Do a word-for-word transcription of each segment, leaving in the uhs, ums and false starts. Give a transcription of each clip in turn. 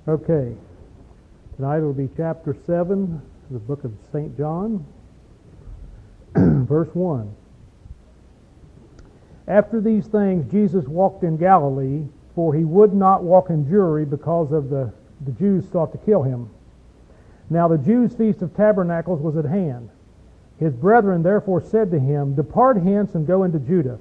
Okay, tonight will be chapter seven, the book of Saint John, verse one. After these things Jesus walked in Galilee, for he would not walk in Jewry because of the, the Jews sought to kill him. Now the Jews' feast of tabernacles was at hand. His brethren therefore said to him, Depart hence and go into Judah,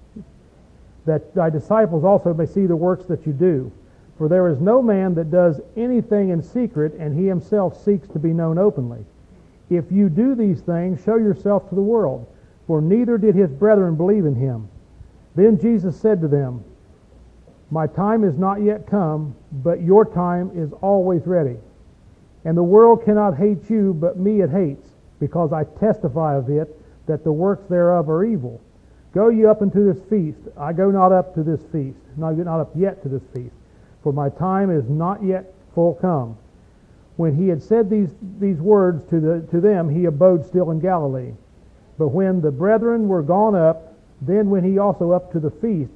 that thy disciples also may see the works that you do. For there is no man that does anything in secret, and he himself seeks to be known openly. If you do these things, show yourself to the world, for neither did his brethren believe in him. Then Jesus said to them, My time is not yet come, but your time is always ready. And the world cannot hate you, but me it hates, because I testify of it, that the works thereof are evil. Go ye up into this feast. I go not up to this feast, not not up yet to this feast. For my time is not yet full come. When he had said these, these words to, the, to them, he abode still in Galilee. But when the brethren were gone up, then went he also up to the feast,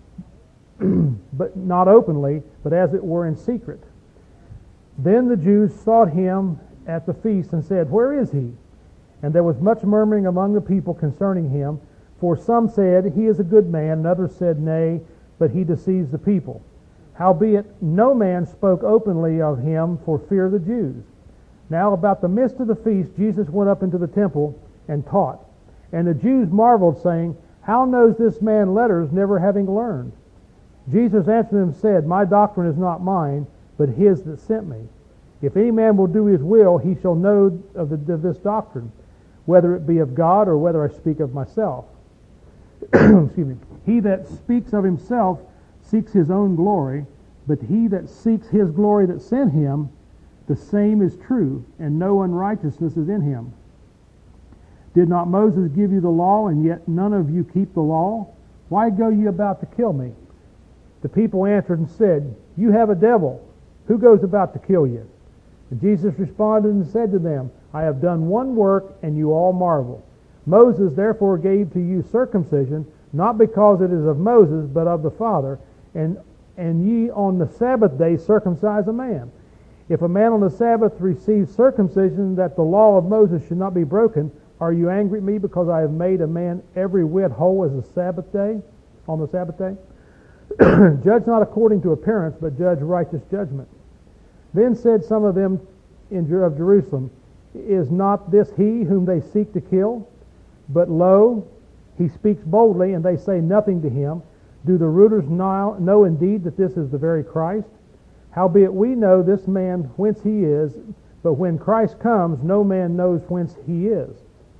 but not openly, but as it were in secret. Then the Jews sought him at the feast and said, Where is he? And there was much murmuring among the people concerning him, for some said, He is a good man, and others said, Nay, but he deceives the people. Howbeit, no man spoke openly of him for fear of the Jews. Now about the midst of the feast, Jesus went up into the temple and taught. And the Jews marveled, saying, How knows this man letters, never having learned? Jesus answered them and said, My doctrine is not mine, but his that sent me. If any man will do his will, he shall know of, the, of this doctrine, whether it be of God or whether I speak of myself. Excuse me. He that speaks of himself seeks his own glory, but he that seeks his glory that sent him, the same is true, and no unrighteousness is in him. Did not Moses give you the law, and yet none of you keep the law? Why go ye about to kill me? The people answered and said, You have a devil. Who goes about to kill you? And Jesus responded and said to them, I have done one work, and you all marvel. Moses therefore gave to you circumcision, not because it is of Moses, but of the Father. And and ye on the Sabbath day circumcise a man. If a man on the Sabbath receives circumcision, that the law of Moses should not be broken, are you angry at me because I have made a man every whit whole as a Sabbath day, on the Sabbath day? Judge not according to appearance, but judge righteous judgment. Then said some of them in of Jerusalem, Is not this he whom they seek to kill? But lo, he speaks boldly, and they say nothing to him. Do the rulers know, know indeed that this is the very Christ? Howbeit we know this man whence he is, but when Christ comes, no man knows whence he is.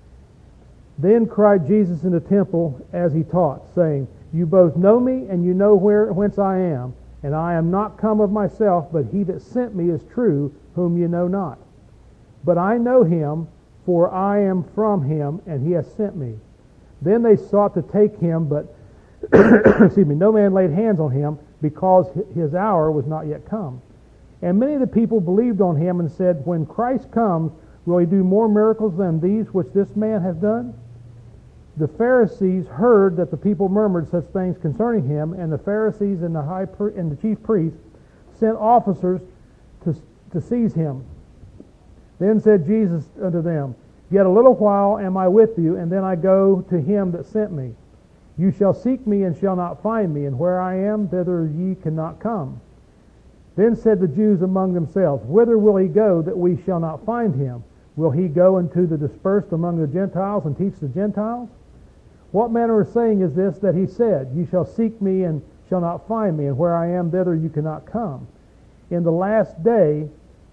Then cried Jesus in the temple as he taught, saying, You both know me, and you know where whence I am, and I am not come of myself, but he that sent me is true, whom you know not. But I know him, for I am from him, and he has sent me. Then they sought to take him, but excuse me, no man laid hands on him, because his hour was not yet come. And many of the people believed on him and said, When Christ comes, will he do more miracles than these which this man has done? The Pharisees heard that the people murmured such things concerning him, and the Pharisees and the high and the chief priests sent officers to, to seize him. Then said Jesus unto them, Yet a little while am I with you, and then I go to him that sent me. You shall seek me and shall not find me, and where I am, thither ye cannot come. Then said the Jews among themselves, Whither will he go that we shall not find him? Will he go into the dispersed among the Gentiles and teach the Gentiles? What manner of saying is this that he said, You shall seek me and shall not find me, and where I am, thither you cannot come? In the last day,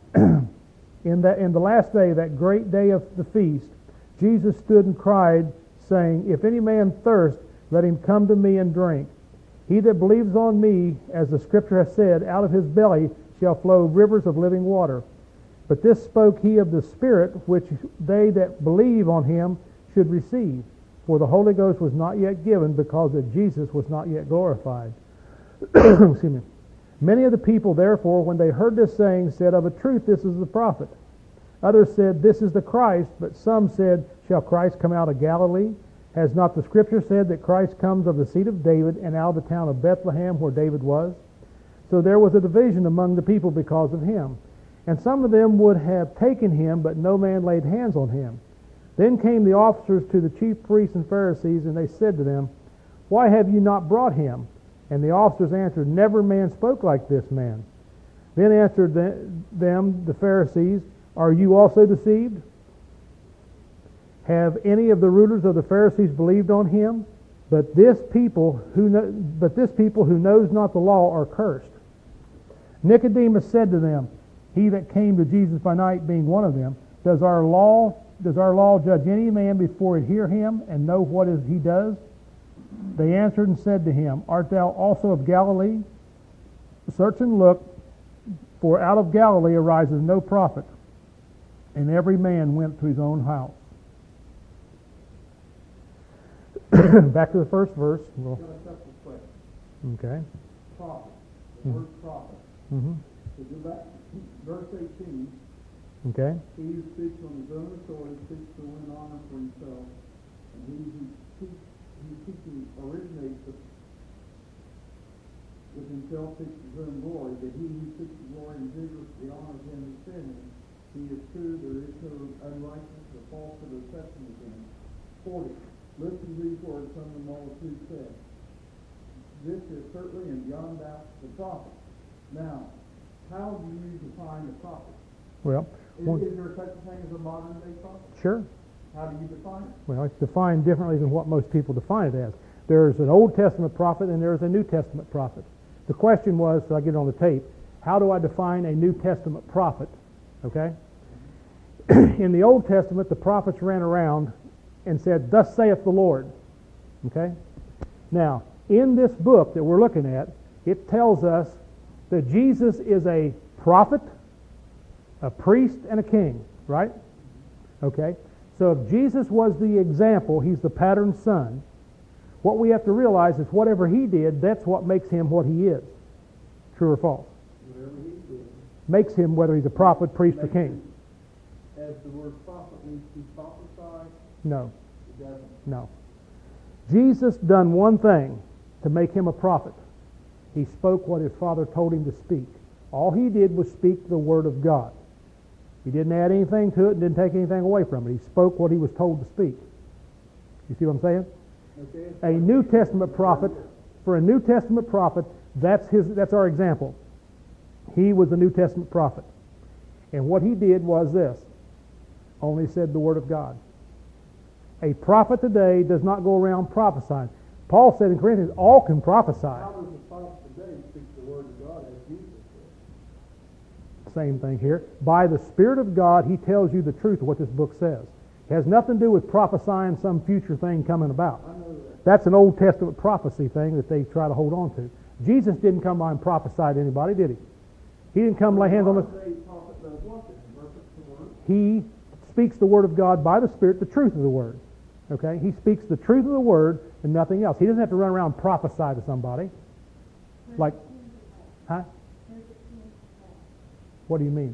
in that in the last day, that great day of the feast, Jesus stood and cried, saying, If any man thirst, let him come to me and drink. He that believes on me, as the Scripture hath said, out of his belly shall flow rivers of living water. But this spoke he of the Spirit, which they that believe on him should receive. For the Holy Ghost was not yet given, because that Jesus was not yet glorified. Excuse me. Many of the people, therefore, when they heard this saying, said, Of a truth this is the prophet. Others said, This is the Christ. But some said, Shall Christ come out of Galilee? Has not the Scripture said that Christ comes of the seed of David, and out of the town of Bethlehem where David was? So there was a division among the people because of him. And some of them would have taken him, but no man laid hands on him. Then came the officers to the chief priests and Pharisees, and they said to them, Why have you not brought him? And the officers answered, Never man spoke like this man. Then answered them the Pharisees, Are you also deceived? Have any of the rulers of the Pharisees believed on him? But this people who know, but this people who knows not the law are cursed. Nicodemus said to them, He that came to Jesus by night, being one of them, does our law does our law judge any man before it hear him and know what is he does? They answered and said to him, Art thou also of Galilee? Search and look, for out of Galilee arises no prophet. And every man went to his own house. Back to the first verse. We'll, okay. Prophet. The word prophet. Mm-hmm. So go back, verse eighteen. Okay. He who speaks on his own authority speaks to win honor for himself, and he who speaks, he seeking originates with, with himself seeks his own glory, but he who seeks the glory and vigorously honors him who sent him. He is true, there is no unrighteousness or falsehood or deception with him. forty. Listen to these words from the multitude said. This is certainly and beyond doubt the prophet. Now, how do you define the prophet? Well, Is, one, is there such a thing as a modern day prophet? sure. How do you define it? Well, it's defined differently than what most people define it as. There's an Old Testament prophet and there's a New Testament prophet. The question was, so I get it on the tape, how do I define a New Testament prophet? Okay? In the Old Testament, the prophets ran around and said, Thus saith the Lord. Okay? Now, in this book that we're looking at, it tells us that Jesus is a prophet, a priest, and a king, right? Okay? So if Jesus was the example, he's the pattern son, what we have to realize is whatever he did, that's what makes him what he is. True or false? Whatever he did. Makes him whether he's a prophet, priest, or Makes king. him, as the word prophet means to prophesy, No, it doesn't. no. Jesus done one thing to make him a prophet. He spoke what his Father told him to speak. All he did was speak the Word of God. He didn't add anything to it and didn't take anything away from it. He spoke what he was told to speak. You see what I'm saying? Okay. A New Testament prophet, for a New Testament prophet, that's his. That's our example. He was a New Testament prophet. And what he did was this. Only said the Word of God. A prophet today does not go around prophesying. Paul said in Corinthians, all can prophesy. How does the prophet today speak the word of God as Jesus did? Same thing here. By the Spirit of God, he tells you the truth of what this book says. It has nothing to do with prophesying some future thing coming about. I know that. That's an Old Testament prophecy thing that they try to hold on to. Jesus didn't come by and prophesy to anybody, did he? He didn't come lay hands on the... The prophet does what then? Interprets the word? He speaks the Word of God by the Spirit, the truth of the Word. Okay? He speaks the truth of the Word and nothing else. He doesn't have to run around and prophesy to somebody. Like, huh? What do you mean?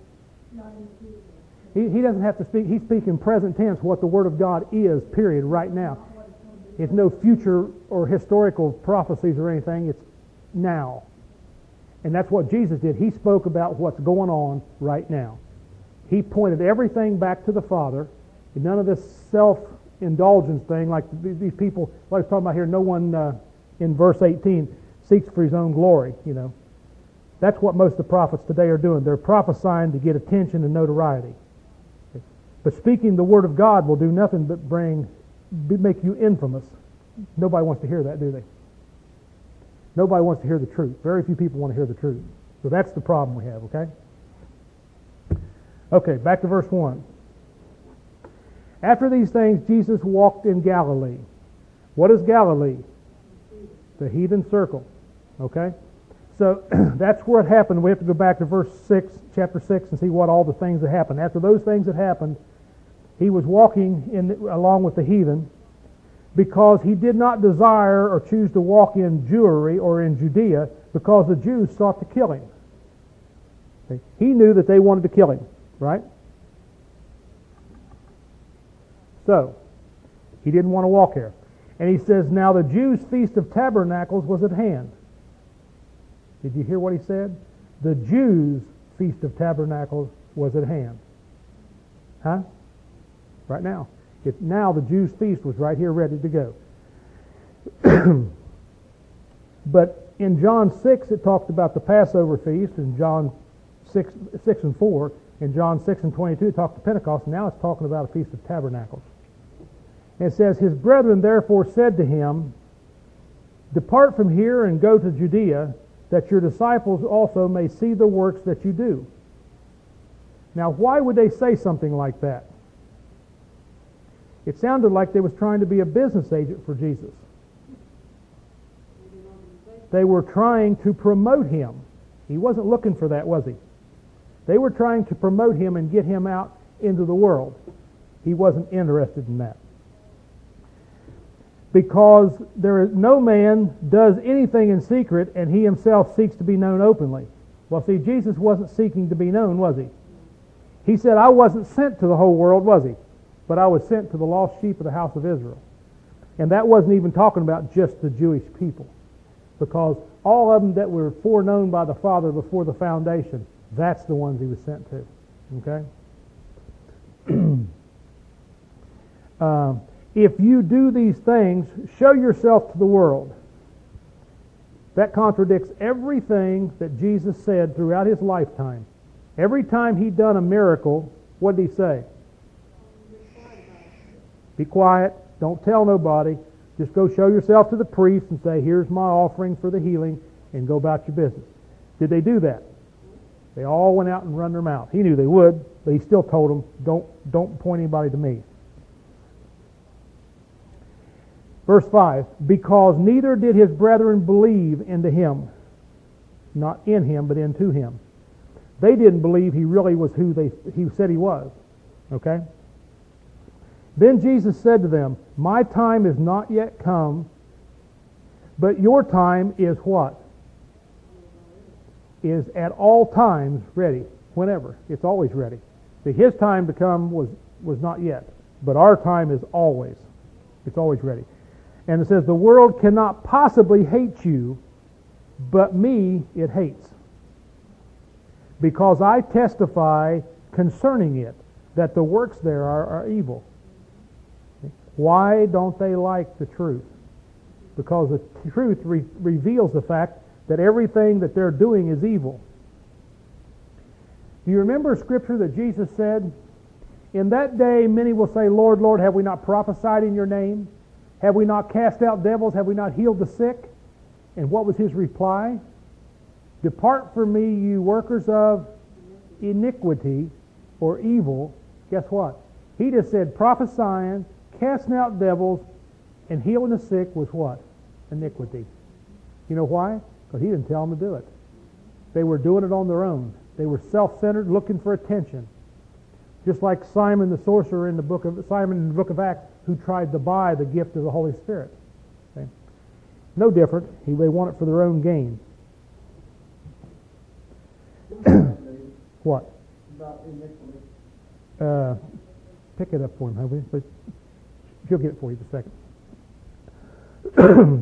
He, he doesn't have to speak. He's speaking present tense what the Word of God is, period, right now. It's no future or historical prophecies or anything. It's now. And that's what Jesus did. He spoke about what's going on right now. He pointed everything back to the Father. None of this self-indulgence thing like these people, like I was talking about here, no one uh, in verse eighteen seeks for his own glory, you know. That's what most of the prophets today are doing. They're prophesying to get attention and notoriety. But speaking the Word of God will do nothing but bring, make you infamous. Nobody wants to hear that, do they? Nobody wants to hear the truth. Very few people want to hear the truth. So that's the problem we have, okay? Okay, back to verse one. After these things, Jesus walked in Galilee. What is Galilee? The heathen circle, okay? So that's where it happened. We have to go back to verse six, chapter six, and see what all the things that happened. After those things had happened, he was walking in, along with the heathen because he did not desire or choose to walk in Jewry or in Judea because the Jews sought to kill him. Okay? He knew that they wanted to kill him, right? So, he didn't want to walk here. And he says, now the Jews' feast of tabernacles was at hand. Did you hear what he said? The Jews' Feast of Tabernacles was at hand. Huh? Right now. It, now the Jews' feast was right here ready to go. But in John six it talked about the Passover feast, in John six, six and four. In John six and twenty-two it talked to Pentecost. Now it's talking about a Feast of Tabernacles. And it says, his brethren therefore said to him, depart from here and go to Judea, that your disciples also may see the works that you do. Now, why would they say something like that? It sounded like they was trying to be a business agent for Jesus. They were trying to promote him. He wasn't looking for that, was he? They were trying to promote him and get him out into the world. He wasn't interested in that. Because there is no man does anything in secret, and he himself seeks to be known openly. Well, see, Jesus wasn't seeking to be known, was he? He said, I wasn't sent to the whole world, was he? But I was sent to the lost sheep of the house of Israel. And that wasn't even talking about just the Jewish people. Because all of them that were foreknown by the Father before the foundation, that's the ones he was sent to. Okay? uh, if you do these things, show yourself to the world. That contradicts everything that Jesus said throughout his lifetime. Every time he'd done a miracle, what did he say? Be quiet. Don't tell nobody. Just go show yourself to the priest and say, here's my offering for the healing, and go about your business. Did they do that? They all went out and run their mouth. He knew they would, but he still told them, don't, don't point anybody to me. Verse five, because neither did his brethren believe into him. Not in him, but into him. They didn't believe he really was who they he said he was. Okay? Then Jesus said to them, my time is not yet come, but your time is what? Is at all times ready. Whenever. It's always ready. See, his time to come was, was not yet, but our time is always. It's always ready. And it says, the world cannot possibly hate you, but me it hates. Because I testify concerning it, that the works there are, are evil. Why don't they like the truth? Because the truth re- reveals the fact that everything that they're doing is evil. Do you remember a scripture that Jesus said, in that day many will say, Lord, Lord, have we not prophesied in your name? Have we not cast out devils? Have we not healed the sick? And what was his reply? Depart from me, you workers of iniquity or evil. Guess what? He just said prophesying, casting out devils, and healing the sick was what? Iniquity. You know why? Because he didn't tell them to do it. They were doing it on their own. They were self-centered, looking for attention. Just like Simon the sorcerer in the book of Simon in the book of Acts, who tried to buy the gift of the Holy Spirit. Okay? No different. He, they want it for their own gain. What? About iniquity. Uh, pick it up for him, have we? But she'll get it for you in a second.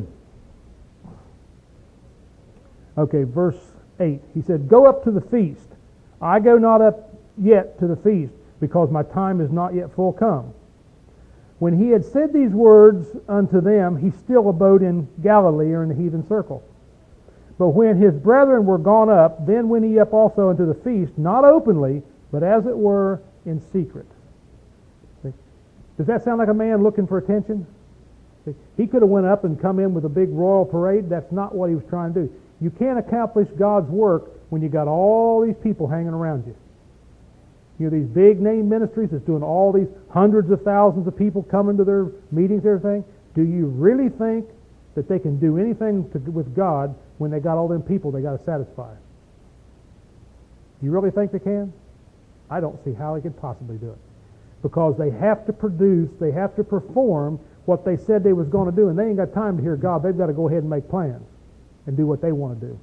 Okay, verse eight. He said, go up to the feast. I go not up yet to the feast, because my time is not yet full come. When he had said these words unto them, he still abode in Galilee, or in the heathen circle. But when his brethren were gone up, then went he up also unto the feast, not openly, but as it were in secret. See? Does that sound like a man looking for attention? See? He could have went up and come in with a big royal parade. That's not what he was trying to do. You can't accomplish God's work when you got all these people hanging around you. You know, these big name ministries that's doing all these hundreds of thousands of people coming to their meetings and everything. Do you really think that they can do anything to, with God when they got all them people they got to satisfy? Do you really think they can? I don't see how they could possibly do it. Because they have to produce, they have to perform what they said they was going to do, and they ain't got time to hear God. They've got to go ahead and make plans and do what they want to do.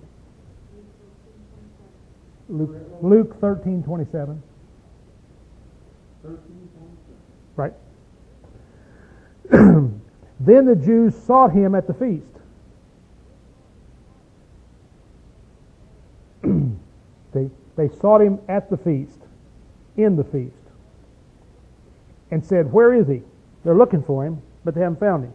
Luke, Luke thirteen twenty-seven. Right. Then the Jews sought him at the feast. See, they sought him at the feast, in the feast, and said, "Where is he?" They're looking for him, but they haven't found him.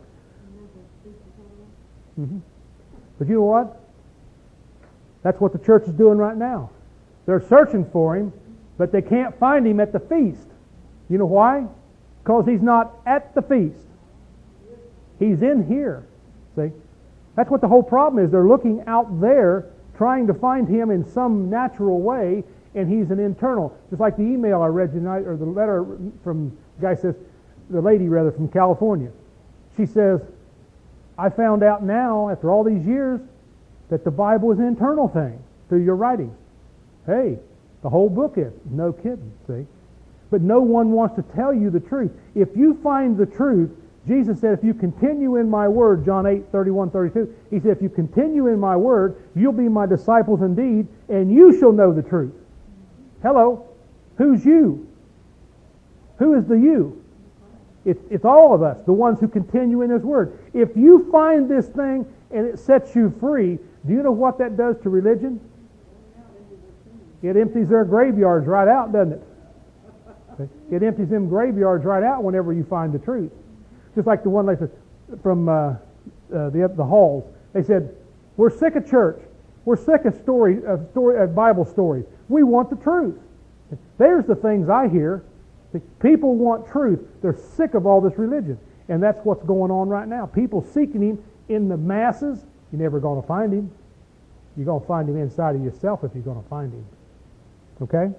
Mm-hmm. But you know what? That's what the church is doing right now. They're searching for him, but they can't find him at the feast. You know why? Because he's not at the feast. He's in here. See? That's what the whole problem is. They're looking out there, trying to find him in some natural way, and he's an internal. Just like the email I read tonight, or the letter from the guy says, the lady rather from California. She says, "I found out now, after all these years, that the Bible is an internal thing through your writings." Hey, the whole book is. No kidding, see? But no one wants to tell you the truth. If you find the truth, Jesus said, if you continue in my word, John eight, thirty-one, thirty-two, he said, if you continue in my word, you'll be my disciples indeed, and you shall know the truth. Hello? Who's you? Who is the you? It's, it's all of us, the ones who continue in his word. If you find this thing and it sets you free, do you know what that does to religion? It empties their graveyards right out, doesn't it? It empties them graveyards right out whenever you find the truth. Just like the one they said from uh, uh, the the halls. They said, "We're sick of church. We're sick of story of story of Bible stories. We want the truth." There's the things I hear. People want truth. They're sick of all this religion, and that's what's going on right now. People seeking him in the masses. You're never going to find him. You're going to find him inside of yourself if you're going to find him. Okay?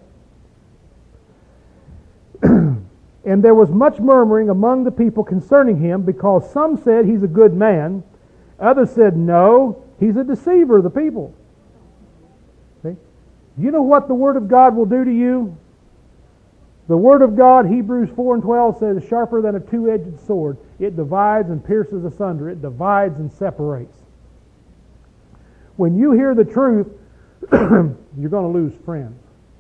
And there was much murmuring among the people concerning him, because some said he's a good man. Others said, no, he's a deceiver of the people. See? You know what the Word of God will do to you? The Word of God, Hebrews four and twelve says, sharper than a two-edged sword. It divides and pierces asunder. It divides and separates. When you hear the truth, you're going to lose friends.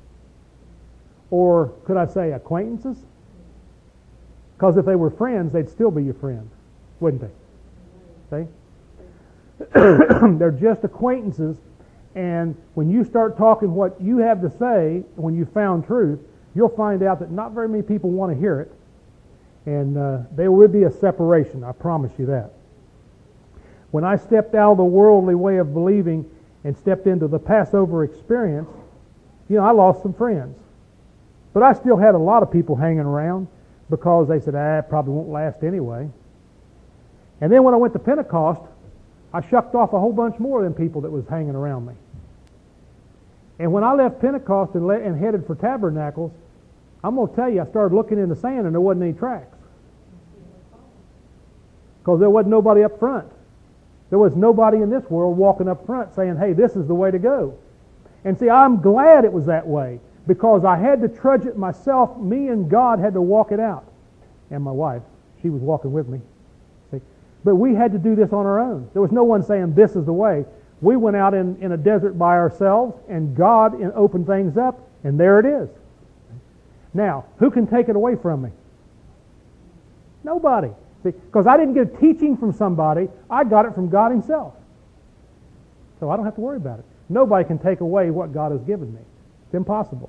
Or could I say acquaintances? Because if they were friends, they'd still be your friend, wouldn't they? See? They're just acquaintances, and when you start talking what you have to say, when you found truth, you'll find out that not very many people want to hear it, and uh, there will be a separation, I promise you that. When I stepped out of the worldly way of believing and stepped into the Passover experience, you know, I lost some friends. But I still had a lot of people hanging around because they said, ah, it probably won't last anyway. And then when I went to Pentecost, I shucked off a whole bunch more of them people that was hanging around me. And when I left Pentecost and, le- and headed for Tabernacles, I'm going to tell you, I started looking in the sand and there wasn't any tracks. Because there wasn't nobody up front. There was nobody in this world walking up front saying, hey, this is the way to go. And see, I'm glad it was that way, because I had to trudge it myself. Me and God had to walk it out. And my wife, she was walking with me. See? But we had to do this on our own. There was no one saying, this is the way. We went out in, in a desert by ourselves, and God opened things up, and there it is. Now, who can take it away from me? Nobody. Because I didn't get a teaching from somebody. I got it from God himself. So I don't have to worry about it. Nobody can take away what God has given me. It's impossible.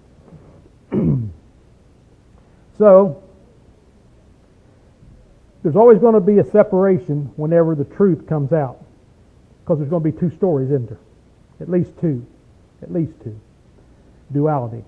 So, there's always going to be a separation whenever the truth comes out. Because there's going to be two stories, isn't there? At least two. At least two. Duality.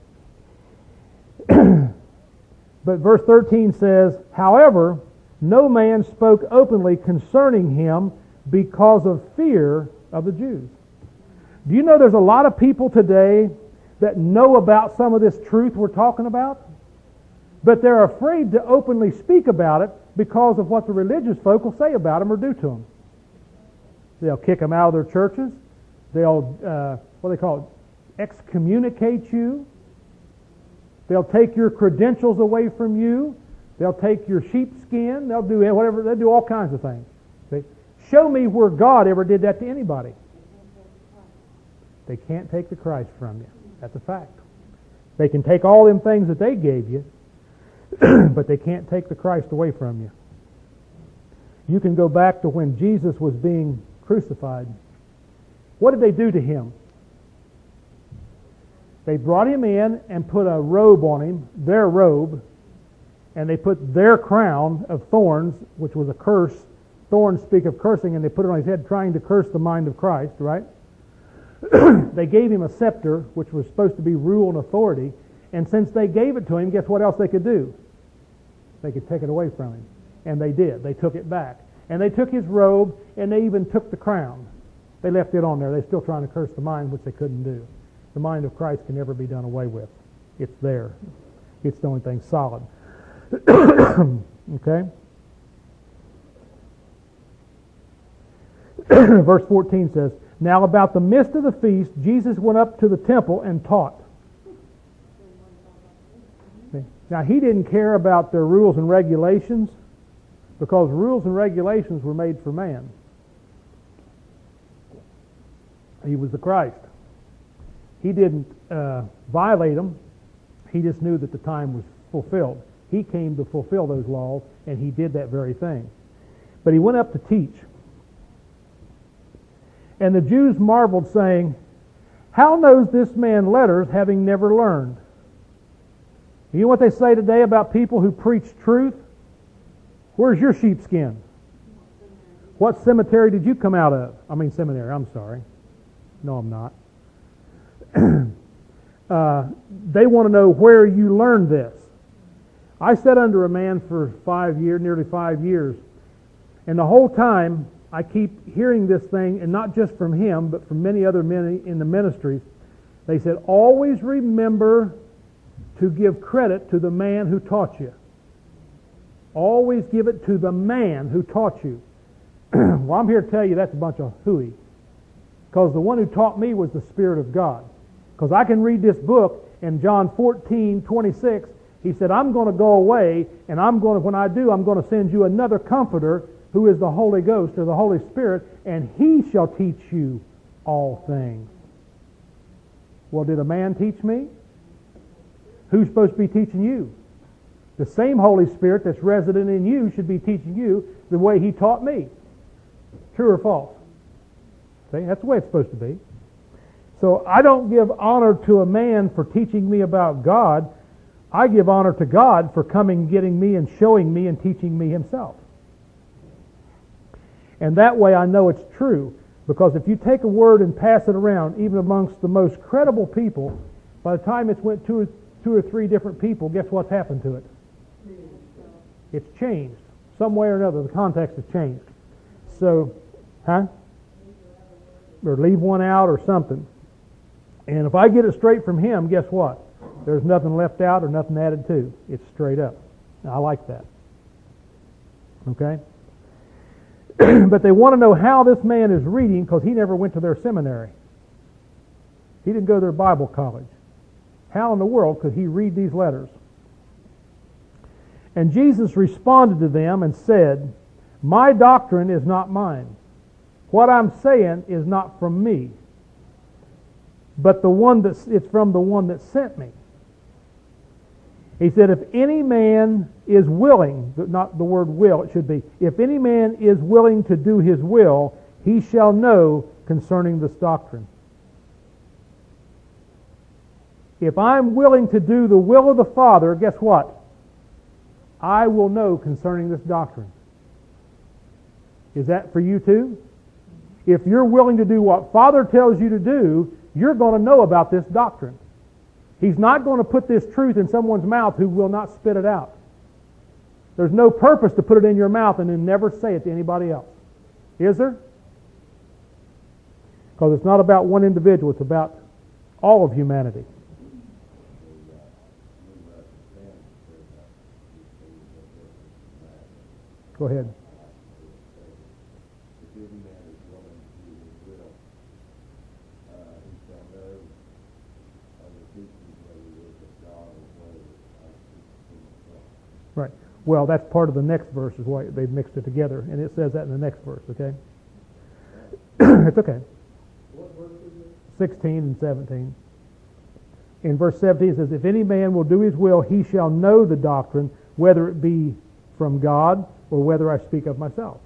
But verse thirteen says, however, no man spoke openly concerning him because of fear of the Jews. Do you know there's a lot of people today that know about some of this truth we're talking about, but they're afraid to openly speak about it because of what the religious folk will say about them or do to them. They'll kick them out of their churches. They'll, uh, what do they call it, excommunicate you. They'll take your credentials away from you. They'll take your sheepskin. They'll do whatever. They'll do all kinds of things. See? Show me where God ever did that to anybody. They can't take the Christ from you. That's a fact. They can take all them things that they gave you, but they can't take the Christ away from you. You can go back to when Jesus was being crucified. What did they do to him? They brought him in and put a robe on him, their robe, and they put their crown of thorns, which was a curse. Thorns speak of cursing, and they put it on his head, trying to curse the mind of Christ, right? They gave him a scepter, which was supposed to be rule and authority, and since they gave it to him, guess what else they could do? They could take it away from him. And they did. They took it back. And they took his robe, and they even took the crown. They left it on there. They're still trying to curse the mind, which they couldn't do. The mind of Christ can never be done away with. It's there. It's the only thing solid. Okay? Verse fourteen says, Now about the midst of the feast, Jesus went up to the temple and taught. Now, he didn't care about their rules and regulations, because rules and regulations were made for man. He was the Christ. He didn't uh, violate them. He just knew that the time was fulfilled. He came to fulfill those laws, and he did that very thing. But he went up to teach. And the Jews marveled, saying, How knows this man letters, having never learned? You know what they say today about people who preach truth? Where's your sheepskin? What cemetery did you come out of? I mean seminary, I'm sorry. No, I'm not. uh, they want to know where you learned this. I sat under a man for five years, nearly five years, and the whole time I keep hearing this thing, and not just from him, but from many other men in the ministries. They said, always remember to give credit to the man who taught you. Always give it to the man who taught you. Well, I'm here to tell you that's a bunch of hooey. Because the one who taught me was the Spirit of God. Because I can read this book, and John fourteen twenty-six, he said, I'm going to go away, and I'm going to, when I do, I'm going to send you another comforter, who is the Holy Ghost, or the Holy Spirit, and he shall teach you all things. Well, did a man teach me? Who's supposed to be teaching you? The same Holy Spirit that's resident in you should be teaching you the way he taught me. True or false? See, that's the way it's supposed to be. So I don't give honor to a man for teaching me about God. I give honor to God for coming, getting me, and showing me and teaching me himself. And that way I know it's true. Because if you take a word and pass it around, even amongst the most credible people, by the time it's went two or, two or three different people, guess what's happened to it? It's changed. Some way or another, the context has changed. So, huh? Or leave one out or something. And if I get it straight from him, guess what? There's nothing left out or nothing added to. It's straight up. I like that. Okay? But they want to know how this man is reading, because he never went to their seminary. He didn't go to their Bible college. How in the world could he read these letters? And Jesus responded to them and said, My doctrine is not mine. What I'm saying is not from me, but the one that it's from the one that sent me. He said, if any man is willing, not the word will, it should be, if any man is willing to do his will, he shall know concerning this doctrine. If I'm willing to do the will of the Father, guess what? I will know concerning this doctrine. Is that for you too? If you're willing to do what Father tells you to do, you're going to know about this doctrine. He's not going to put this truth in someone's mouth who will not spit it out. There's no purpose to put it in your mouth and then never say it to anybody else. Is there? Because it's not about one individual, it's about all of humanity. Go ahead. Right. Well, that's part of the next verse, is why they've mixed it together, and it says that in the next verse, okay? It's okay. What verse is it? sixteen and seventeen. In verse seventeen it says, if any man will do his will, he shall know the doctrine, whether it be from God or whether I speak of myself.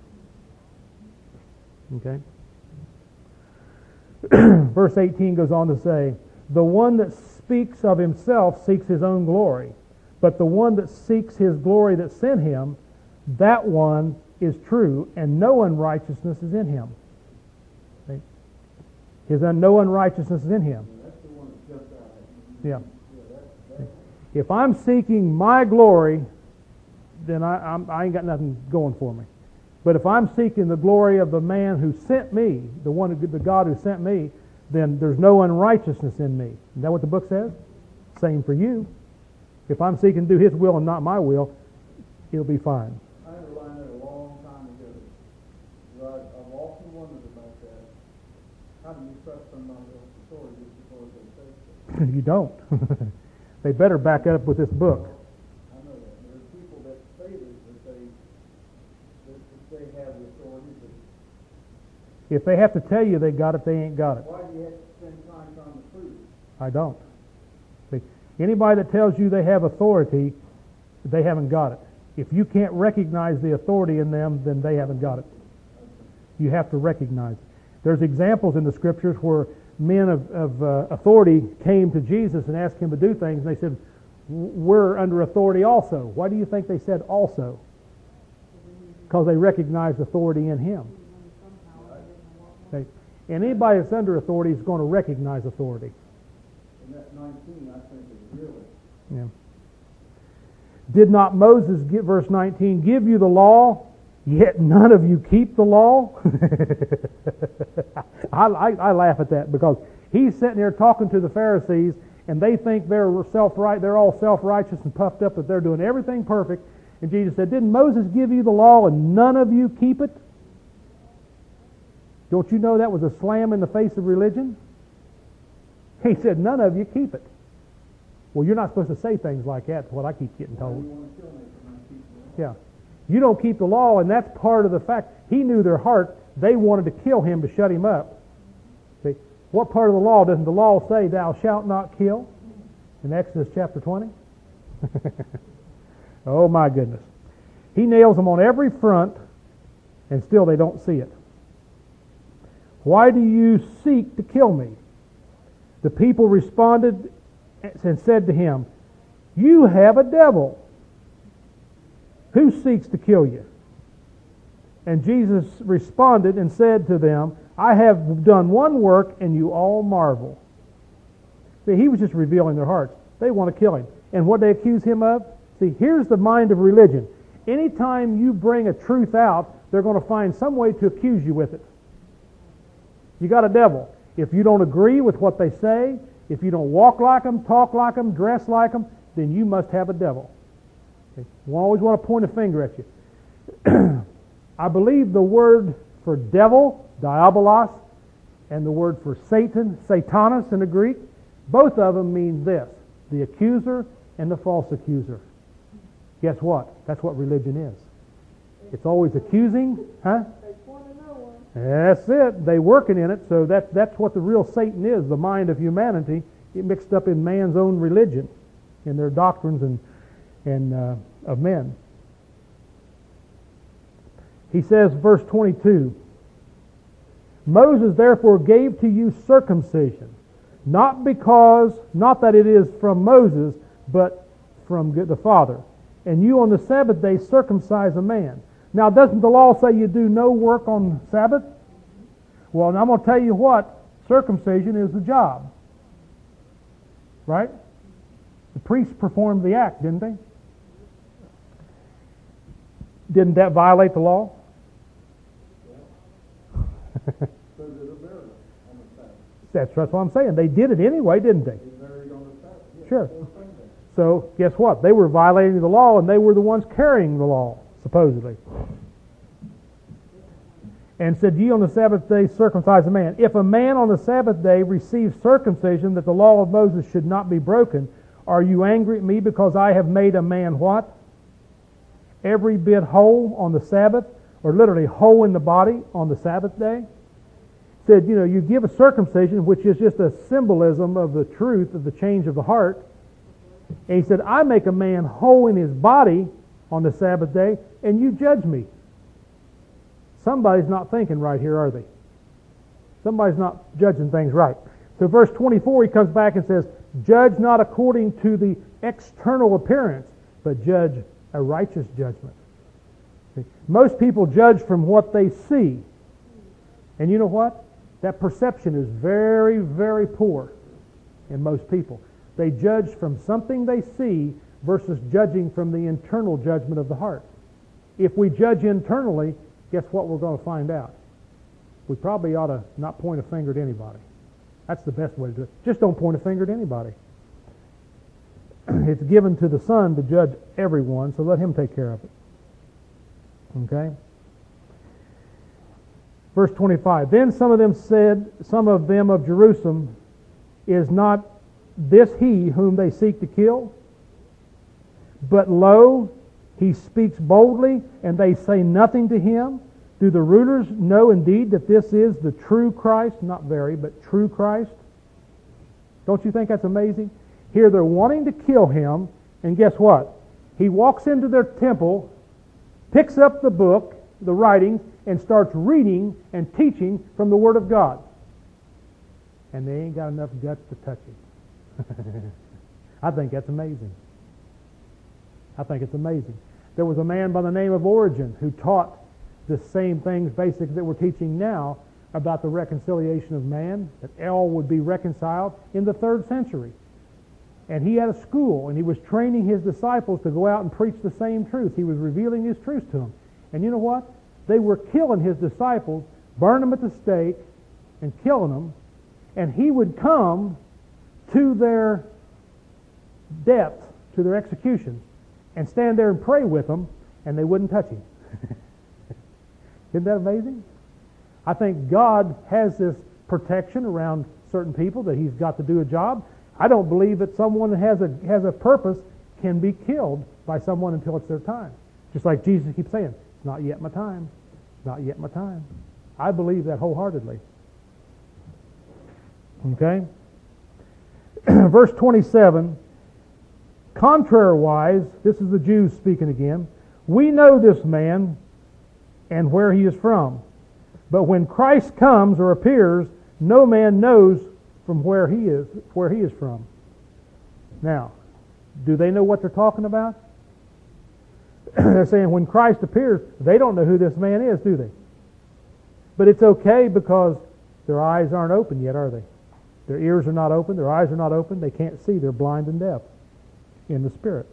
Okay? Verse eighteen goes on to say, the one that speaks of himself seeks his own glory. But the one that seeks his glory that sent him, that one is true, and no unrighteousness is in him. See? His un- no unrighteousness is in him. That's the one that jumped out at me. Yeah. Yeah, that, that, If I'm seeking my glory, then I, I'm, I ain't got nothing going for me. But if I'm seeking the glory of the man who sent me, the one, who, the God who sent me, then there's no unrighteousness in me. Is that what the book says? Same for you. If I'm seeking to do His will and not my will, it'll be fine. I underlined it a long time ago. But I've often wondered about that. How do you trust somebody else's authority just because they say so? You don't. They better back up with this book. I know that. There's people that say this, that they, that, that they have the authority, but If they have to tell you they got it, they ain't got it. why do you have to spend time trying to prove it? I don't. See, anybody that tells you they have authority, they haven't got it. If you can't recognize the authority in them, then they haven't got it. You have to recognize it. There's examples in the Scriptures where men of, of uh, authority came to Jesus and asked Him to do things, and they said, we're under authority also. Why do you think they said also? Because they recognized authority in Him. Okay. And anybody that's under authority is going to recognize authority. And that nineteen, I think, is really. Yeah. Did not Moses, give, verse nineteen, give you the law, yet none of you keep the law? I, I, I laugh at that because he's sitting there talking to the Pharisees, and they think they're self-right, they're all self-righteous and puffed up that they're doing everything perfect. And Jesus said, didn't Moses give you the law and none of you keep it? Don't you know that was a slam in the face of religion? He said, none of you keep it. Well, you're not supposed to say things like that, is what I keep getting Why do told. you want to kill me if I keep the law? Yeah. You don't keep the law, and that's part of the fact. He knew their heart. They wanted to kill him to shut him up. See, what part of the law doesn't the law say, thou shalt not kill? In Exodus chapter twenty? Oh, my goodness. He nails them on every front, and still they don't see it. Why do you seek to kill me? The people responded and said to him, you have a devil. Who seeks to kill you? And Jesus responded and said to them, I have done one work and you all marvel. See, he was just revealing their hearts. They want to kill him. And what they accuse him of? See, here's the mind of religion. Anytime you bring a truth out, they're going to find some way to accuse you with it. You got a devil. If you don't agree with what they say, if you don't walk like them, talk like them, dress like them, then you must have a devil. Okay? We always want to point a finger at you. I believe the word for devil, diabolos, and the word for Satan, Satanas in the Greek, both of them mean this, the accuser and the false accuser. Guess what? That's what religion is. It's always accusing, huh? That's it. They working in it, so that, that's what the real Satan is, the mind of humanity, it mixed up in man's own religion, in their doctrines and, and uh, of men. He says, verse twenty-two, Moses therefore gave to you circumcision, not because, not that it is from Moses, but from the Father. And you on the Sabbath day circumcise a man. Now, doesn't the law say you do no work on Sabbath? Well, and I'm going to tell you what, circumcision is the job. Right? The priests performed the act, didn't they? Didn't that violate the law? So did a marriage on the Sabbath. That's, that's what I'm saying. They did it anyway, didn't they? They married on the Sabbath. Yeah, Sure. whole thing there. So, guess what? They were violating the law, and they were the ones carrying the law, supposedly. And said, ye on the Sabbath day circumcise a man. If a man on the Sabbath day receives circumcision, that the law of Moses should not be broken, are you angry at me because I have made a man what? Every bit whole on the Sabbath, or literally whole in the body on the Sabbath day? Said, you know, you give a circumcision, which is just a symbolism of the truth of the change of the heart. And he said, I make a man whole in his body on the Sabbath day, and you judge me. Somebody's not thinking right here, are they? Somebody's not judging things right. So verse twenty-four, he comes back and says, Judge not according to the external appearance, but judge a righteous judgment. See, most people judge from what they see. And you know what? That perception is very, very poor in most people. They judge from something they see versus judging from the internal judgment of the heart. If we judge internally, guess what we're going to find out? We probably ought to not point a finger at anybody. That's the best way to do it. Just don't point a finger at anybody. It's given to the Son to judge everyone, so let Him take care of it. Okay? Verse twenty-five, then some of them said, some of them of Jerusalem, is not this he whom they seek to kill? But lo, he speaks boldly, and they say nothing to him. Do the rulers know indeed that this is the true Christ? Not very, but true Christ. Don't you think that's amazing? Here they're wanting to kill him, and guess what? He walks into their temple, picks up the book, the writings, and starts reading and teaching from the Word of God. And they ain't got enough guts to touch him. I think that's amazing. I think it's amazing. There was a man by the name of Origen who taught the same things basically that we're teaching now about the reconciliation of man, that all would be reconciled in the third century. And he had a school, and he was training his disciples to go out and preach the same truth. He was revealing his truth to them. And you know what? They were killing his disciples, burning them at the stake, and killing them. And he would come to their death, to their execution, and stand there and pray with them, and they wouldn't touch him. Isn't that amazing? I think God has this protection around certain people that He's got to do a job. I don't believe that someone that has a has a purpose can be killed by someone until it's their time. Just like Jesus keeps saying, it's not yet my time. It's not yet my time. I believe that wholeheartedly. Okay? Verse twenty-seven, contrariwise, this is the Jews speaking again, we know this man and where he is from. But when Christ comes or appears, no man knows from where he is, where he is from. Now, do they know what they're talking about? They're saying when Christ appears, they don't know who this man is, do they? But it's okay because their eyes aren't open yet, are they? Their ears are not open, their eyes are not open, they can't see, they're blind and deaf in the Spirit.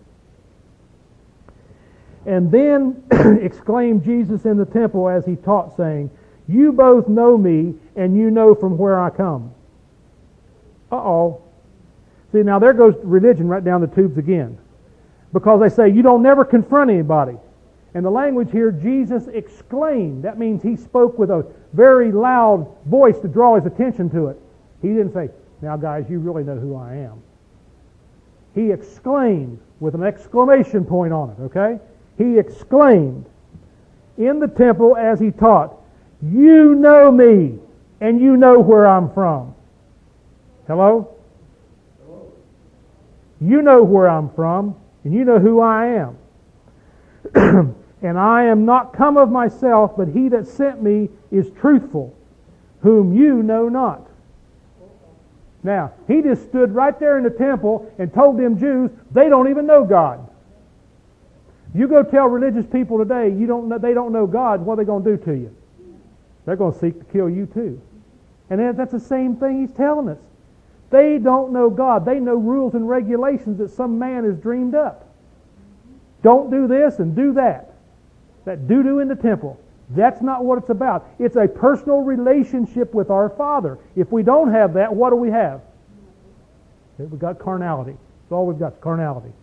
And then exclaimed Jesus in the temple as he taught, saying, you both know me, and you know from where I come. Uh-oh. See, now there goes religion right down the tubes again. Because they say, you don't never confront anybody. And the language here, Jesus exclaimed. That means he spoke with a very loud voice to draw his attention to it. He didn't say, now guys, you really know who I am. He exclaimed with an exclamation point on it, okay? He exclaimed in the temple as he taught, you know me, and you know where I'm from. Hello? Hello? You know where I'm from, and you know who I am. And I am not come of myself, but he that sent me is truthful, whom you know not. Now, he just stood right there in the temple and told them Jews they don't even know God. You go tell religious people today you don't know, they don't know God, what are they going to do to you? They're going to seek to kill you too. And that's the same thing he's telling us. They don't know God. They know rules and regulations that some man has dreamed up. Don't do this and do that. That doo-doo in the temple. That's not what it's about. It's a personal relationship with our Father. If we don't have that, what do we have? We've got carnality. That's all we've got, carnality.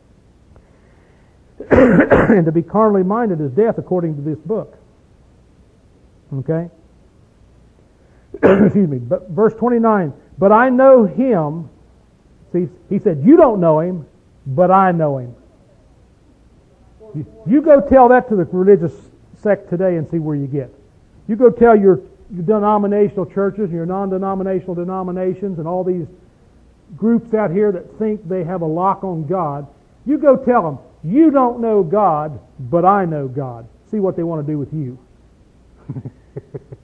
And to be carnally minded is death according to this book. Okay? Excuse me. But verse twenty-nine, but I know him. See, he said, you don't know him, but I know him. You, you go tell that to the religious sect today and see where you get. You go tell your, your denominational churches, your non-denominational denominations, and all these groups out here that think they have a lock on God. You go tell them, you don't know God, but I know God. See what they want to do with you.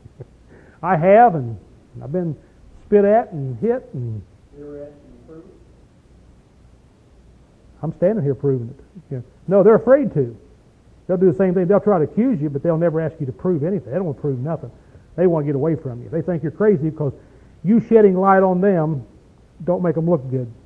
I have, and I've been spit at and hit and I'm standing here proving it. You know, no, they're afraid to. They'll do the same thing. They'll try to accuse you, but they'll never ask you to prove anything. They don't want to prove nothing. They want to get away from you. They think you're crazy because you shedding light on them don't make them look good.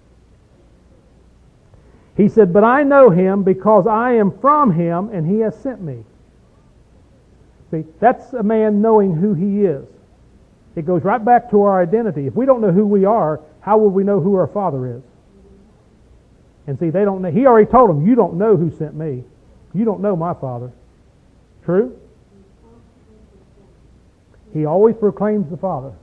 He said, but I know him because I am from him and he has sent me. See, that's a man knowing who he is. It goes right back to our identity. If we don't know who we are, how will we know who our Father is? And see, they don't know. He already told them, you don't know who sent me. You don't know my Father. True? He always proclaims the Father.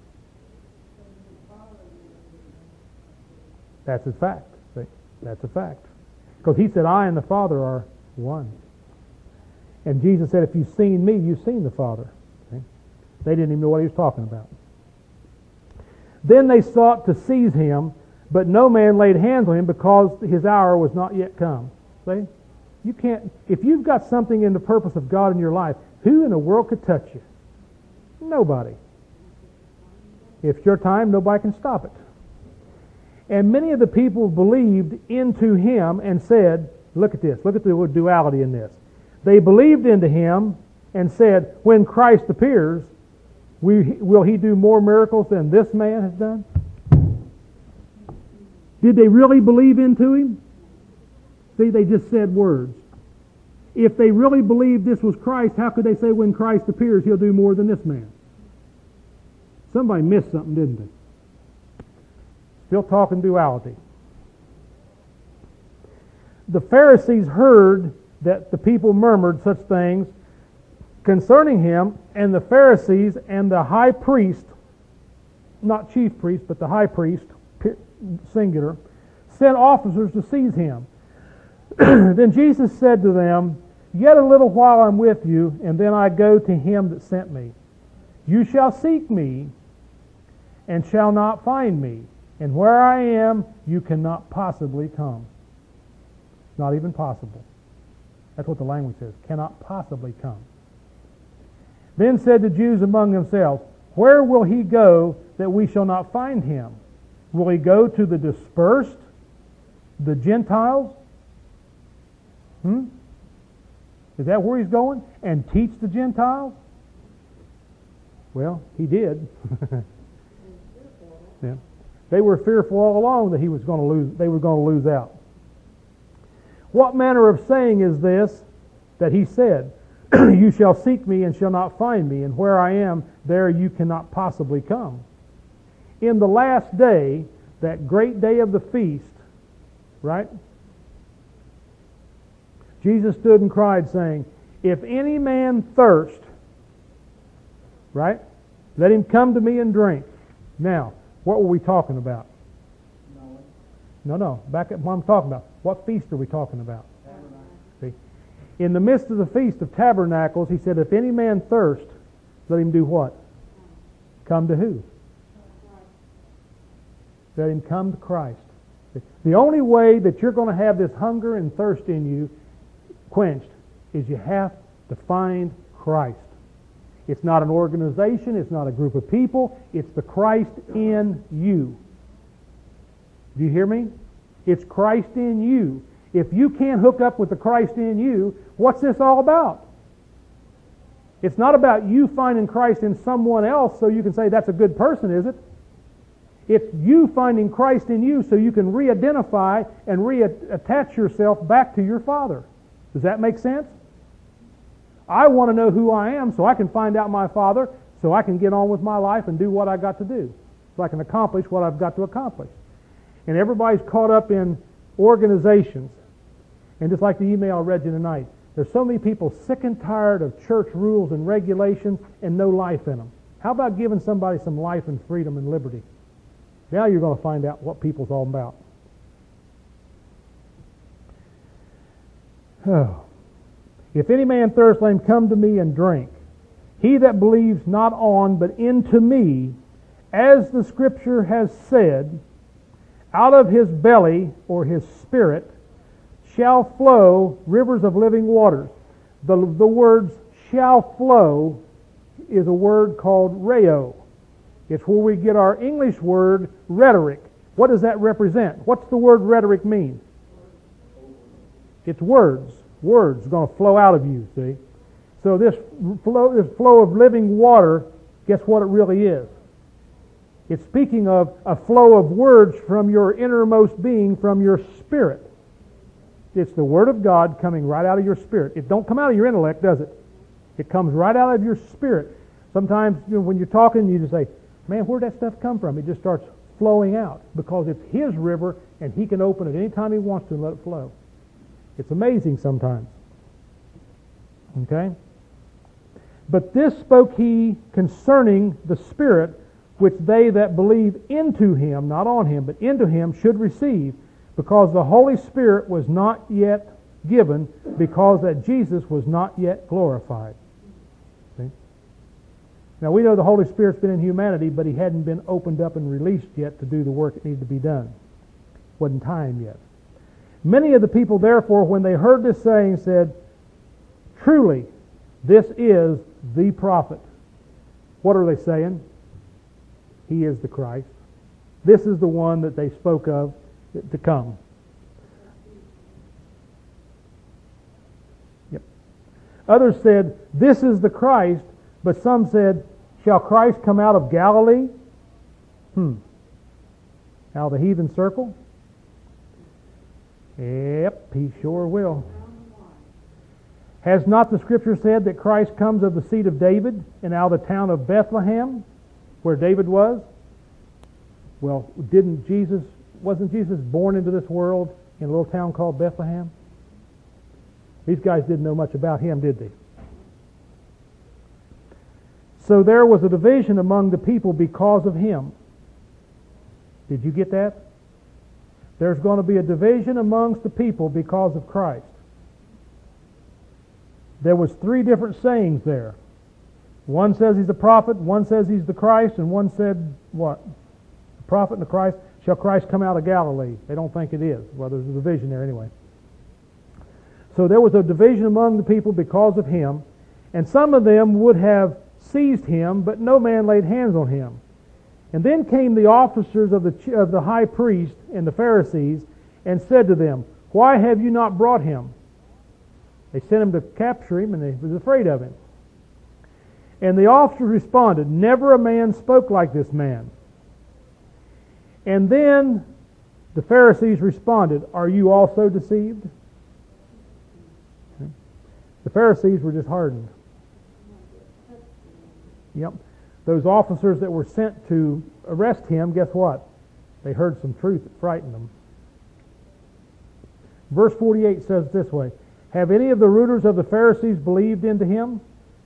That's a fact. See? That's a fact. Because he said, I and the Father are one. And Jesus said, if you've seen me, you've seen the Father. See? They didn't even know what he was talking about. Then they sought to seize him, but no man laid hands on him because his hour was not yet come. See? You can't, if you've got something in the purpose of God in your life, who in the world could touch you? Nobody. If it's your time, nobody can stop it. And many of the people believed into him and said, look at this, look at the duality in this. They believed into him and said, when Christ appears, we, will he do more miracles than this man has done? Did they really believe into him? See, they just said words. If they really believed this was Christ, how could they say when Christ appears, he'll do more than this man? Somebody missed something, didn't they? Still talking duality. The Pharisees heard that the people murmured such things concerning him, and the Pharisees and the high priest, not chief priest, but the high priest, singular, sent officers to seize him. Then Jesus said to them, yet a little while I'm with you, and then I go to him that sent me. You shall seek me, and shall not find me. And where I am, you cannot possibly come. Not even possible. That's what the language says. Cannot possibly come. Then said the Jews among themselves, where will he go that we shall not find him? Will he go to the dispersed, the Gentiles? Hmm? Is that where he's going? And teach the Gentiles? Well, he did. Yeah. They were fearful all along that he was going to lose, they were going to lose out. What manner of saying is this that he said, you shall seek me and shall not find me, and where I am, there you cannot possibly come. In the last day, that great day of the feast, right? Jesus stood and cried, saying, if any man thirst, right? Let him come to me and drink. Now, what were we talking about? No, no, no. Back at what I'm talking about. What feast are we talking about? See? In the midst of the Feast of Tabernacles, he said, if any man thirst, let him do what? Come to who? Let him come to Christ. The only way that you're going to have this hunger and thirst in you quenched is you have to find Christ. It's not an organization, it's not a group of people, it's the Christ in you. Do you hear me? It's Christ in you. If you can't hook up with the Christ in you, what's this all about? It's not about you finding Christ in someone else so you can say that's a good person, is it? It's you finding Christ in you so you can re-identify and re-attach yourself back to your Father. Does that make sense? I want to know who I am so I can find out my Father, so I can get on with my life and do what I got to do, so I can accomplish what I've got to accomplish. And everybody's caught up in organizations. And just like the email I read you tonight, there's so many people sick and tired of church rules and regulations and no life in them. How about giving somebody some life and freedom and liberty? Now you're going to find out what people's all about. Oh. If any man thirst, let him come to me and drink. He that believes not on, but into me, as the Scripture has said, out of his belly, or his spirit, shall flow rivers of living waters. The, the words shall flow is a word called reo. It's where we get our English word rhetoric. What does that represent? What's the word rhetoric mean? It's words. Words are going to flow out of you, see? So this flow, this flow of living water, guess what it really is? It's speaking of a flow of words from your innermost being, from your spirit. It's the Word of God coming right out of your spirit. It don't come out of your intellect, does it? It comes right out of your spirit. Sometimes, you know, when you're talking, you just say, man, where'd that stuff come from? It just starts flowing out because it's His river and He can open it anytime He wants to and let it flow. It's amazing sometimes. Okay? But this spoke He concerning the Spirit, which they that believe into Him, not on Him, but into Him, should receive, because the Holy Spirit was not yet given, because that Jesus was not yet glorified. See? Now we know the Holy Spirit's been in humanity, but He hadn't been opened up and released yet to do the work that needed to be done. Wasn't time yet. Many of the people, therefore, when they heard this saying, said, truly, this is the prophet. What are they saying? He is the Christ. This is the one that they spoke of to come. Yep. Others said, this is the Christ, but some said, shall Christ come out of Galilee? Hmm. Out of the heathen circle? Yep, He sure will. Has not the Scripture said that Christ comes of the seed of David and out of the town of Bethlehem, where David was? Well, didn't Jesus, wasn't Jesus born into this world in a little town called Bethlehem? These guys didn't know much about Him, did they? So there was a division among the people because of Him. Did you get that? There's going to be a division amongst the people because of Christ. There was three different sayings there. One says He's the prophet, one says He's the Christ, and one said what? The prophet and the Christ. Shall Christ come out of Galilee? They don't think it is. Well, there's a division there anyway. So there was a division among the people because of Him, and some of them would have seized Him, but no man laid hands on Him. And then came the officers of the of the high priest and the Pharisees, and said to them, why have you not brought Him? They sent Him to capture Him, and they was afraid of Him. And the officers responded, never a man spoke like this man. And then the Pharisees responded, are you also deceived? Okay. The Pharisees were just hardened. Yep. Those officers that were sent to arrest Him, guess what? They heard some truth that frightened them. Verse forty-eight says this way, have any of the rulers of the Pharisees believed into Him?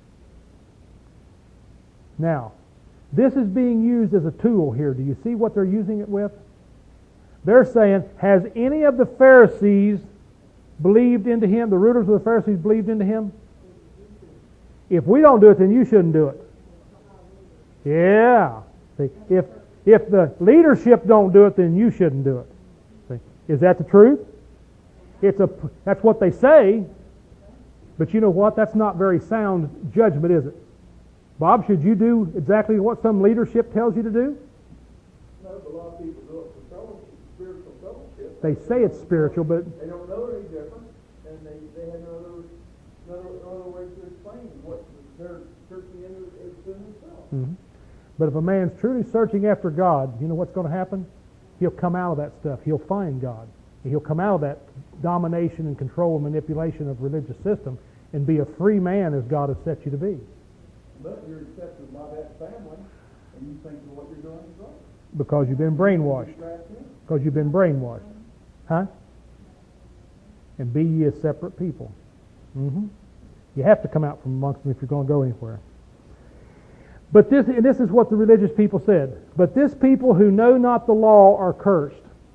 Now, this is being used as a tool here. Do you see what they're using it with? They're saying, has any of the Pharisees believed into Him? The rulers of the Pharisees believed into Him? If we don't do it, then you shouldn't do it. Yeah. See, if if the leadership don't do it, then you shouldn't do it. See, is that the truth? It's a that's what they say, but you know what? That's not very sound judgment, is it? Bob, should you do exactly what some leadership tells you to do? No, but a lot of people do it for fellowship, spiritual fellowship. They say it's spiritual, but they don't know any different, and they, they have no other, no other, no other way to explain what they're searching into is in themselves. Mm-hmm. But if a man's truly searching after God, you know what's going to happen? He'll come out of that stuff. He'll find God. He'll come out of that domination and control and manipulation of religious system and be a free man as God has set you to be. But you're accepted by that family, and you think that what you're doing is right. Because you've been brainwashed. Because you've been brainwashed. Huh? And be ye a separate people. Mm-hmm. You have to come out from amongst them if you're going to go anywhere. But this, and this is what the religious people said. But this people who know not the law are cursed.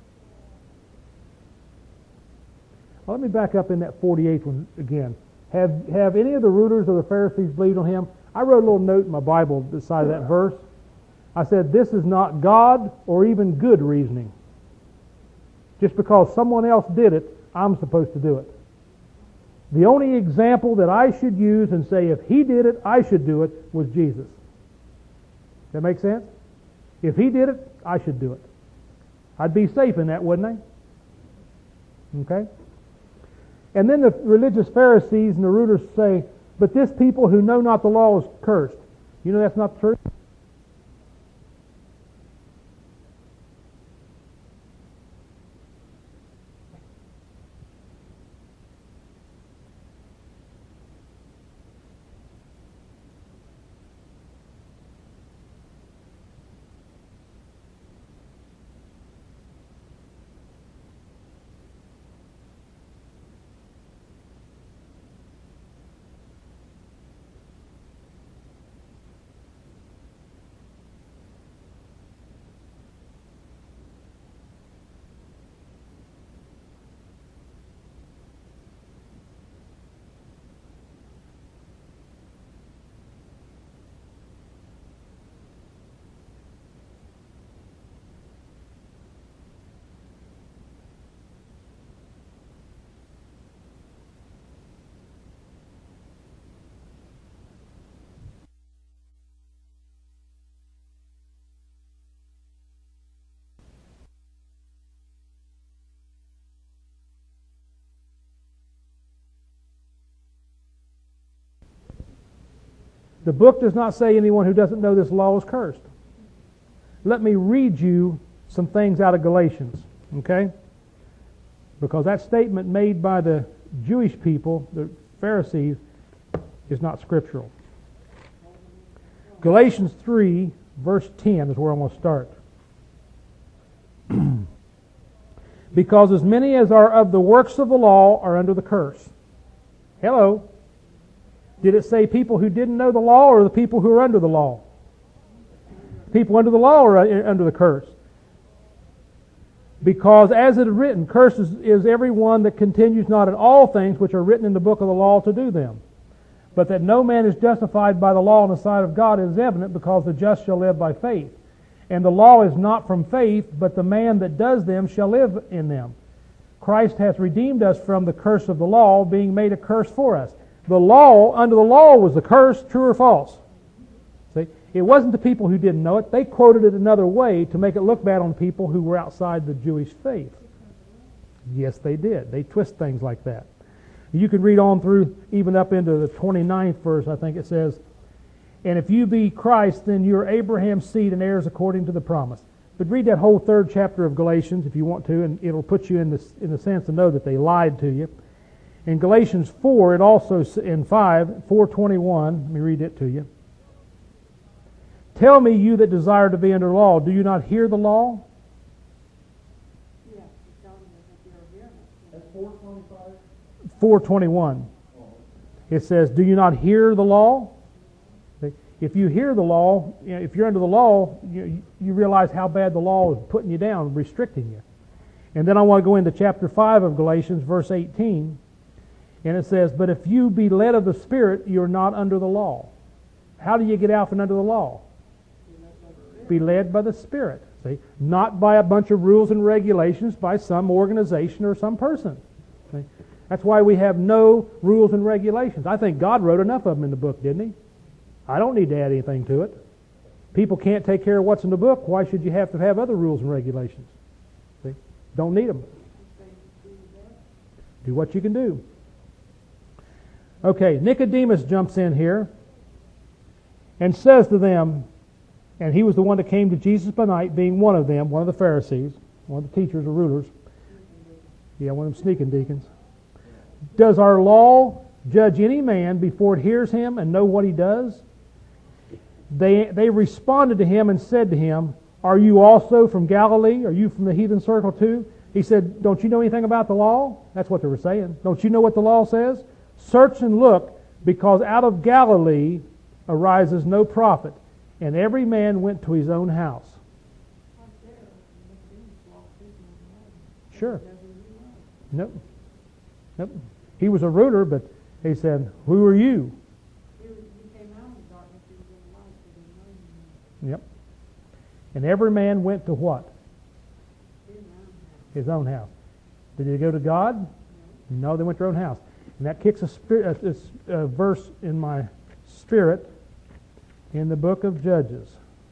Well, let me back up in that forty-eighth one again. Have, have any of the rulers of the Pharisees believed on Him? I wrote a little note in my Bible beside of that verse. I said, this is not God or even good reasoning. Just because someone else did it, I'm supposed to do it. The only example that I should use and say, if He did it, I should do it, was Jesus. That make sense? If He did it, I should do it. I'd be safe in that, wouldn't I? Okay? And then the religious Pharisees and the rulers say, but this people who know not the law is cursed. You know that's not true? The book does not say anyone who doesn't know this law is cursed. Let me read you some things out of Galatians, okay? Because that statement made by the Jewish people, the Pharisees, is not scriptural. Galatians three, verse ten is where I'm going to start. Because as many as are of the works of the law are under the curse. Hello. Did it say people who didn't know the law or the people who are under the law? People under the law are under the curse. Because as it is written, cursed is, is every one that continues not in all things which are written in the book of the law to do them. But that no man is justified by the law in the sight of God is evident, because the just shall live by faith. And the law is not from faith, but the man that does them shall live in them. Christ hath redeemed us from the curse of the law, being made a curse for us. The law, under the law, was the curse, true or false? See, it wasn't the people who didn't know it. They quoted it another way to make it look bad on people who were outside the Jewish faith. Yes, they did. They twist things like that. You can read on through, even up into the twenty-ninth verse, I think it says, and if you be Christ, then you are Abraham's seed and heirs according to the promise. But read that whole third chapter of Galatians if you want to, and it'll put you in the, in the sense to know that they lied to you. In Galatians four, it also, in five, four twenty-one, let me read it to you. Tell me, you that desire to be under law, do you not hear the law? Yes, that's four twenty-five? four twenty-one. It says, do you not hear the law? If you hear the law, you know, if you're under the law, you, you realize how bad the law is putting you down, restricting you. And then I want to go into chapter five of Galatians, verse eighteen. And it says, but if you be led of the Spirit, you're not under the law. How do you get out from under the law? Be led by the Spirit. See? Not by a bunch of rules and regulations by some organization or some person. See? That's why we have no rules and regulations. I think God wrote enough of them in the book, didn't He? I don't need to add anything to it. People can't take care of what's in the book. Why should you have to have other rules and regulations? See? Don't need them. Do what you can do. Okay, Nicodemus jumps in here and says to them, and he was the one that came to Jesus by night, being one of them, one of the Pharisees, one of the teachers or rulers. Yeah, one of them sneaking deacons. Does our law judge any man before it hears him and know what he does? They, they responded to him and said to him, are you also from Galilee? Are you from the heathen circle too? He said, don't you know anything about the law? That's what they were saying. Don't you know what the law says? Search and look, because out of Galilee arises no prophet. And every man went to his own house. Sure. Nope. Nope. He was a ruler, but he said, who are you? Yep. And every man went to what? His own house. Did they go to God? No, they went to their own house. And that kicks a, spirit, a, a verse in my spirit in the book of Judges.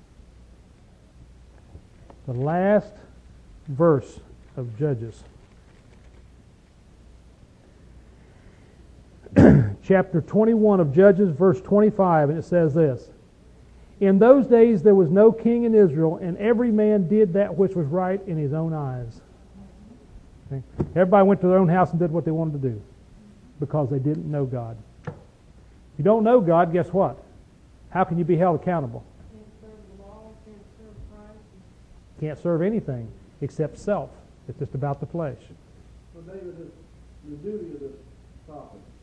The last verse of Judges. chapter twenty-one of Judges, verse twenty-five, and it says this. In those days there was no king in Israel, and every man did that which was right in his own eyes. Okay? Everybody went to their own house and did what they wanted to do because they didn't know God. If you don't know God, guess what? How can you be held accountable? Can't serve the law, can't serve Christ. Can't serve anything except self. It's just about the flesh. So David, this, the duty of this prophet